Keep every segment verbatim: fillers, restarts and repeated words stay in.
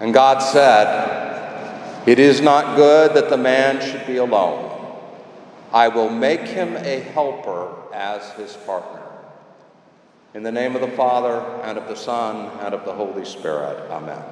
And God said, "It is not good that the man should be alone. I will make him a helper as his partner." In the name of the Father, and of the Son, and of the Holy Spirit. Amen.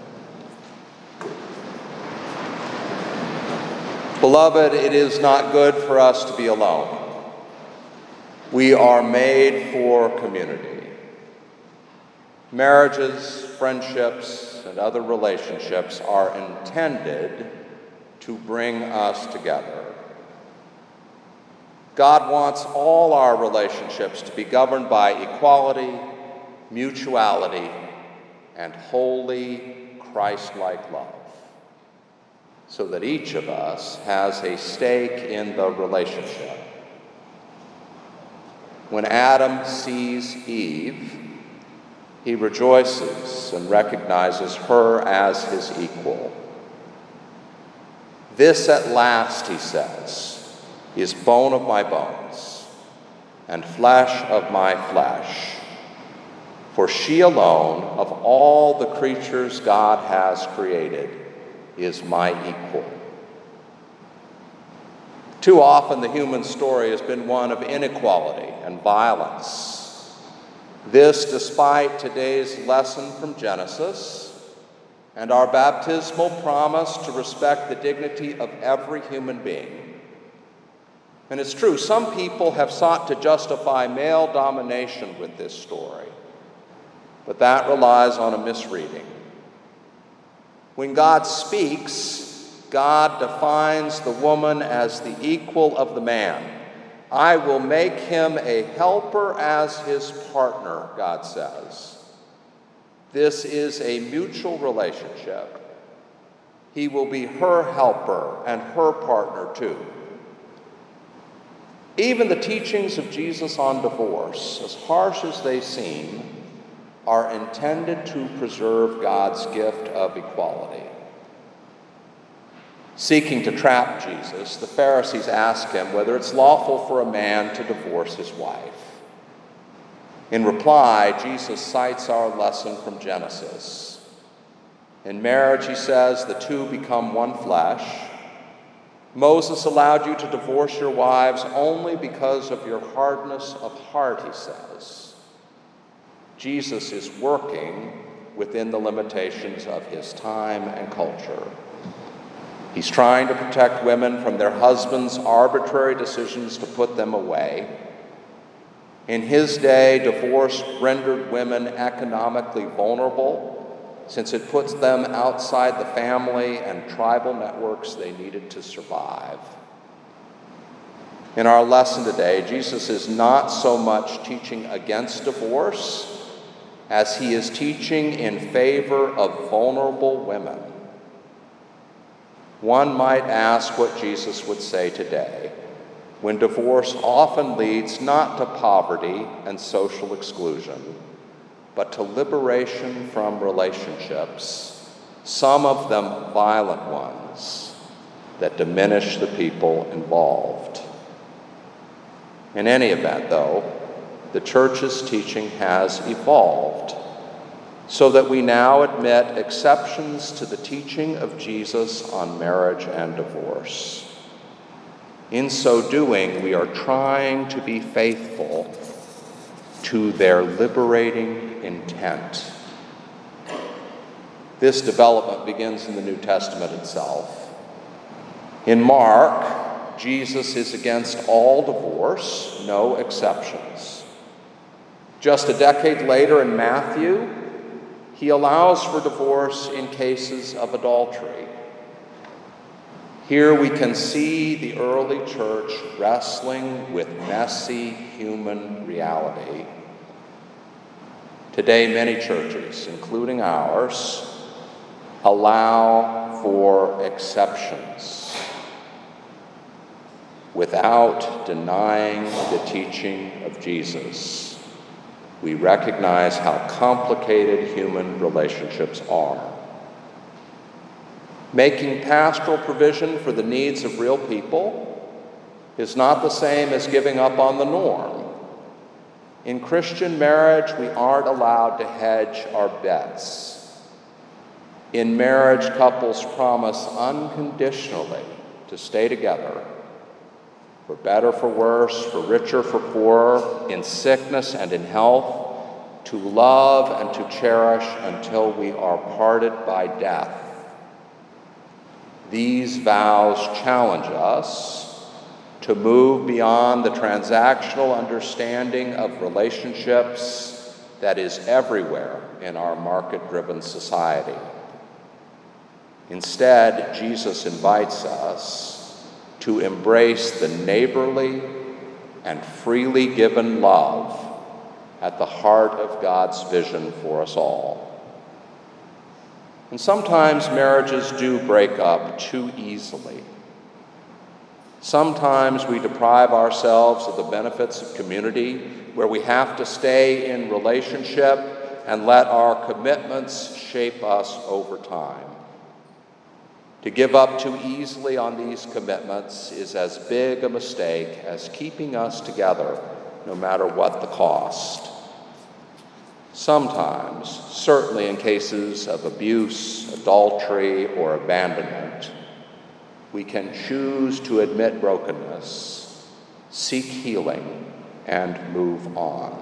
Beloved, it is not good for us to be alone. We are made for community. Marriages, friendships, and other relationships are intended to bring us together. God wants all our relationships to be governed by equality, mutuality, and holy, Christ-like love, so that each of us has a stake in the relationship. When Adam sees Eve, he rejoices and recognizes her as his equal. "This at last," he says, "is bone of my bones and flesh of my flesh. For she alone, of all the creatures God has created, is my equal." Too often the human story has been one of inequality and violence. This despite today's lesson from Genesis and our baptismal promise to respect the dignity of every human being. And it's true, some people have sought to justify male domination with this story, but that relies on a misreading. When God speaks, God defines the woman as the equal of the man. "I will make him a helper as his partner," God says. This is a mutual relationship. He will be her helper and her partner too. Even the teachings of Jesus on divorce, as harsh as they seem, are intended to preserve God's gift of equality. Seeking to trap Jesus, the Pharisees ask him whether it's lawful for a man to divorce his wife. In reply, Jesus cites our lesson from Genesis. In marriage, he says, the two become one flesh. Moses allowed you to divorce your wives only because of your hardness of heart, he says. Jesus is working within the limitations of his time and culture. He's trying to protect women from their husbands' arbitrary decisions to put them away. In his day, divorce rendered women economically vulnerable, since it puts them outside the family and tribal networks they needed to survive. In our lesson today, Jesus is not so much teaching against divorce as he is teaching in favor of vulnerable women. One might ask what Jesus would say today, when divorce often leads not to poverty and social exclusion, but to liberation from relationships, some of them violent ones, that diminish the people involved. In any event, though, the church's teaching has evolved so that we now admit exceptions to the teaching of Jesus on marriage and divorce. In so doing, we are trying to be faithful to their liberating intent. This development begins in the New Testament itself. In Mark, Jesus is against all divorce, no exceptions. Just a decade later in Matthew, he allows for divorce in cases of adultery. Here we can see the early church wrestling with messy human reality. Today, many churches, including ours, allow for exceptions without denying the teaching of Jesus. We recognize how complicated human relationships are. Making pastoral provision for the needs of real people is not the same as giving up on the norm. In Christian marriage, we aren't allowed to hedge our bets. In marriage, couples promise unconditionally to stay together, for better, for worse, for richer, for poorer, in sickness and in health, to love and to cherish until we are parted by death. These vows challenge us to move beyond the transactional understanding of relationships that is everywhere in our market-driven society. Instead, Jesus invites us to embrace the neighborly and freely given love at the heart of God's vision for us all. And sometimes marriages do break up too easily. Sometimes we deprive ourselves of the benefits of community, where we have to stay in relationship and let our commitments shape us over time. To give up too easily on these commitments is as big a mistake as keeping us together, no matter what the cost. Sometimes, certainly in cases of abuse, adultery, or abandonment, we can choose to admit brokenness, seek healing, and move on.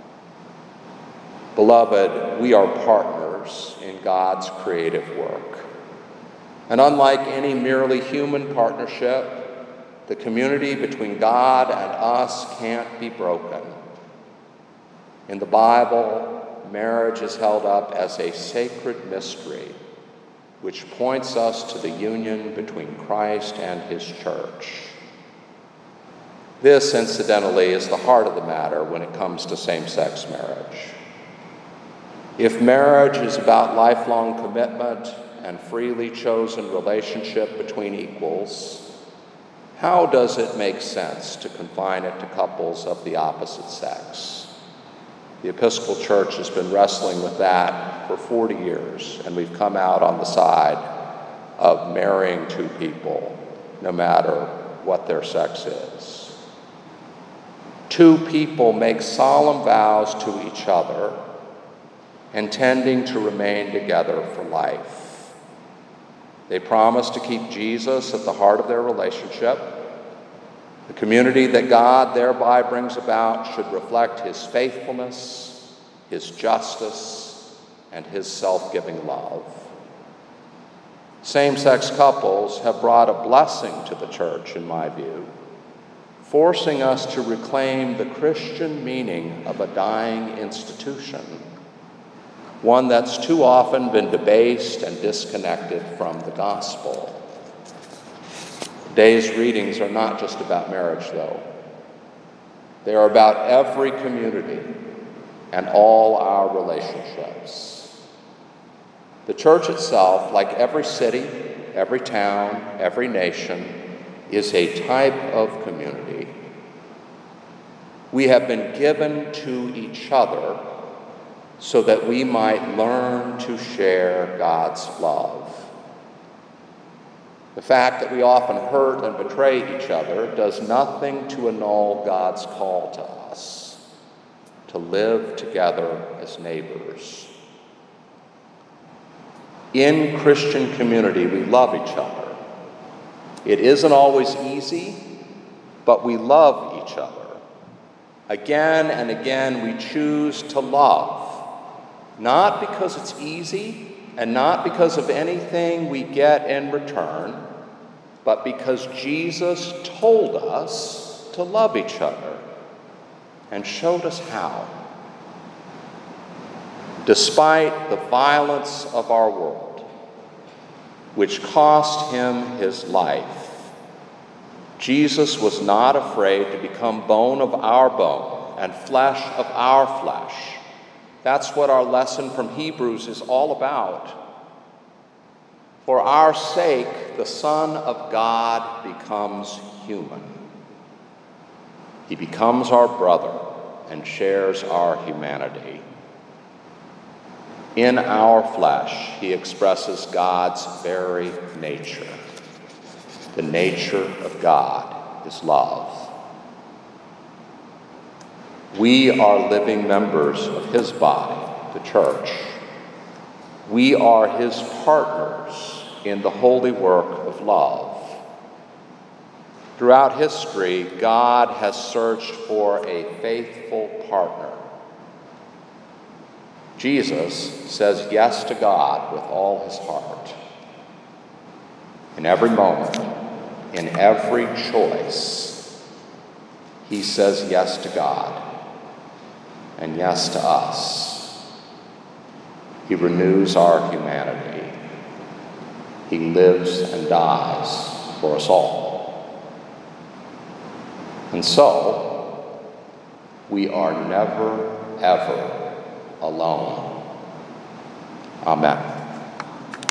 Beloved, we are partners in God's creative work. And unlike any merely human partnership, the community between God and us can't be broken. In the Bible, marriage is held up as a sacred mystery, which points us to the union between Christ and his church. This, incidentally, is the heart of the matter when it comes to same-sex marriage. If marriage is about lifelong commitment and freely chosen relationship between equals, how does it make sense to confine it to couples of the opposite sex? The Episcopal Church has been wrestling with that for forty years, and we've come out on the side of marrying two people, no matter what their sex is. Two people make solemn vows to each other, intending to remain together for life. They promise to keep Jesus at the heart of their relationship. The community that God thereby brings about should reflect his faithfulness, his justice, and his self-giving love. Same-sex couples have brought a blessing to the church, in my view, forcing us to reclaim the Christian meaning of a dying institution, one that's too often been debased and disconnected from the gospel. Today's readings are not just about marriage, though. They are about every community and all our relationships. The church itself, like every city, every town, every nation, is a type of community. We have been given to each other so that we might learn to share God's love. The fact that we often hurt and betray each other does nothing to annul God's call to us to live together as neighbors. In Christian community, we love each other. It isn't always easy, but we love each other. Again and again, we choose to love, not because it's easy and not because of anything we get in return, but because Jesus told us to love each other and showed us how. Despite the violence of our world, which cost him his life, Jesus was not afraid to become bone of our bone and flesh of our flesh. That's what our lesson from Hebrews is all about. For our sake, the Son of God becomes human. He becomes our brother and shares our humanity. In our flesh, he expresses God's very nature. The nature of God is love. We are living members of his body, the church. We are his partners in the holy work of love. Throughout history, God has searched for a faithful partner. Jesus says yes to God with all his heart. In every moment, in every choice, he says yes to God and yes to us. He renews our humanity. He lives and dies for us all. And so, we are never, ever alone. Amen.